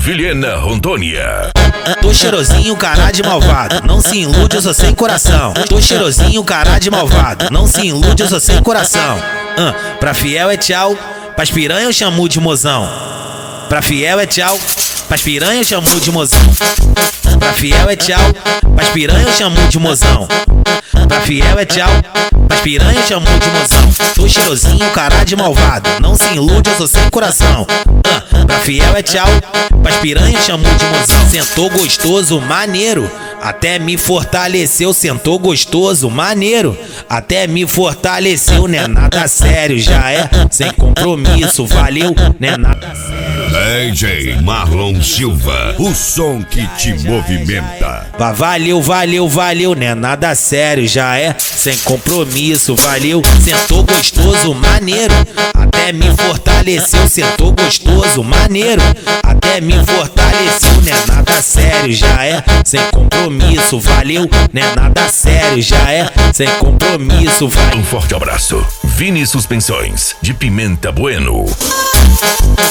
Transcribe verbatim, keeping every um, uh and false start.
Vilhena, Rondônia. Tô cheirosinho, cara de malvado, não se ilude, eu sou sem coração. Tô cheirosinho, cara de malvado, não se ilude, eu sou sem coração. uh, Pra fiel é tchau, pras piranha eu chamo de mozão. Pra fiel é tchau, pras piranha eu chamo de mozão. Pra fiel é tchau, pras piranha eu chamo de mozão. Pra fiel é tchau, pras piranha eu chamo de mozão. Tô cheirosinho, cara de malvado, não se ilude, eu sou sem coração. uh, Pra fiel é tchau, pras piranha eu chamo de mozão. Sentou gostoso, maneiro, até me fortaleceu. Sentou gostoso, maneiro, até me fortaleceu. Não é nada sério, já é sem compromisso, valeu, não é nada sério. D J Marlon Silva, o som que te movimenta. Va valeu, valeu, valeu, não é nada sério, já é sem compromisso, valeu. Sentou gostoso, maneiro, até me fortaleceu. Sentou gostoso, maneiro, até me fortaleceu. Não é nada sério, já é sem compromisso, valeu. Não é nada sério, já é sem compromisso, valeu. Um forte abraço. Vini Suspensões, de Pimenta Bueno.